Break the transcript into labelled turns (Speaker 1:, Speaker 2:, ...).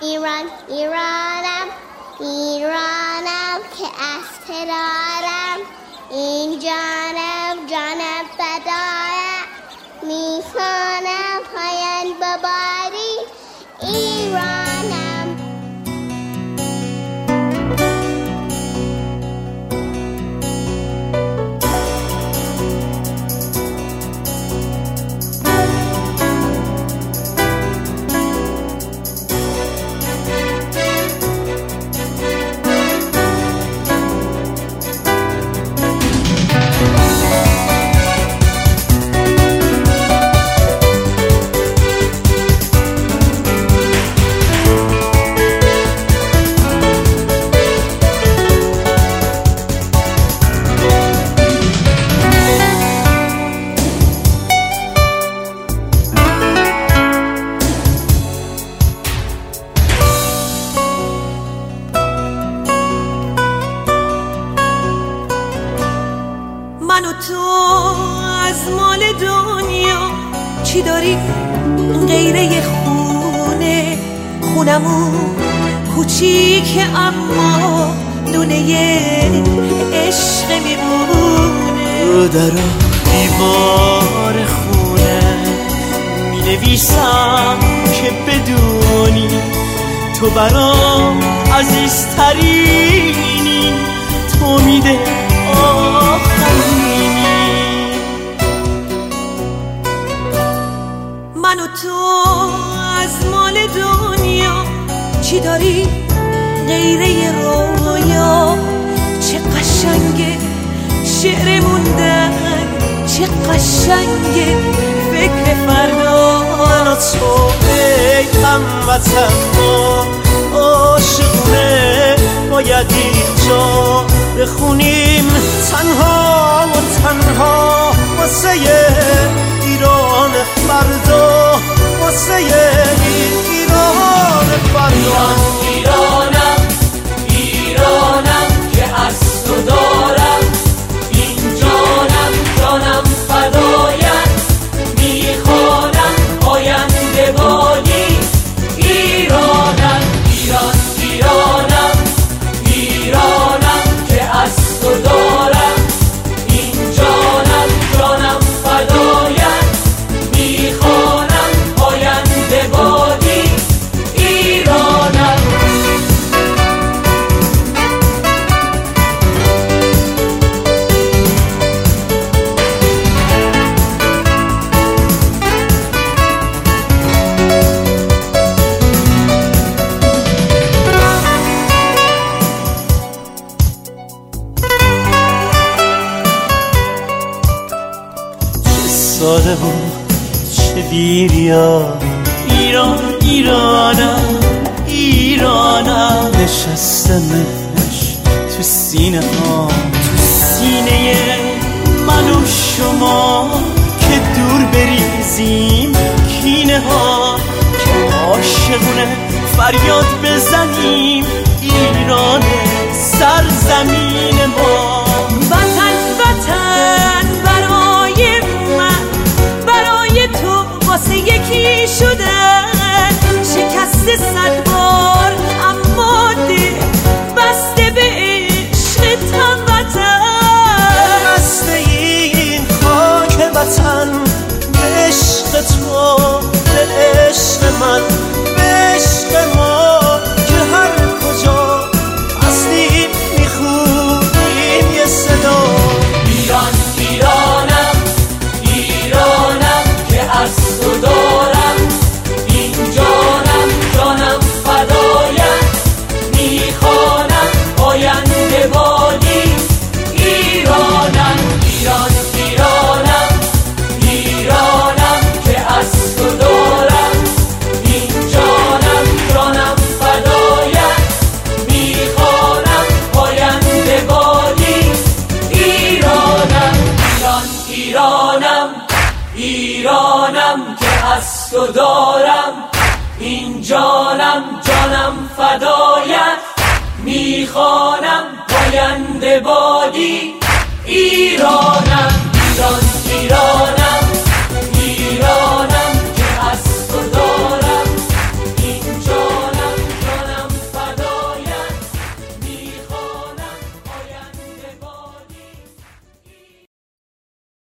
Speaker 1: ایران ایرانم ایرانم که از ترارم این جانم جانم فدایم میخوانم پایان بباری ایرانم.
Speaker 2: من و تو از مال دنیا چی داری غیره خونه؟ خونمون کوچیکه اما دونه عشق میمونه.
Speaker 3: در دیوار خونه مینویسم که بدونی تو برام عزیزترینی، تو میده آخرینی.
Speaker 2: من و تو از مال دنیا چی داری غیره رویا؟ چه قشنگه شعر موندن، چه قشنگه فکر فردا.
Speaker 3: من و تو ای هموطن ما عاشقونه باید اینجا بخونیم تنها و تنها واسه ایران فردا، واسه ایران فردا.
Speaker 4: ایرانم ایرانم که از تو دارم این جانم جانم فدایت میخوانم آینده بادی ایرانم. ایران ایرانم ایرانم که از تو دارم این جانم جانم فدایت میخوانم آینده بادی ایرانم.
Speaker 3: ساده و چه بیریا ایران ایرانم ایرانم. نشستمش تو سینه ها، تو سینه من و شما که دور بریزیم کینه ها، که عاشقونه فریاد بزنیم ایران سرزمین ما.
Speaker 2: وطن وطن برای من برای تو واسه یکی شدن، شکست 100 بار اما دل بسته به عشق هموطن.
Speaker 3: بسته این خاک وطن به عشق تو، به عشق من، به عشق ما، که هر کجا هستیم میخونیم یه صدا.
Speaker 4: ایران ایرانم ایرانم که از تو دارم این جانم جانم فدایت میخوانم آینده بادی ایرانم. ایران ایرانم ایرانم که از تو دارم این جانم جانم فدایت میخوانم آینده بادی ایرانم. ایران ایرانم ایرانم که از تو دارم این جانم جانم فدایت میخوانم آینده بادی ایرانم. ایران ایرانم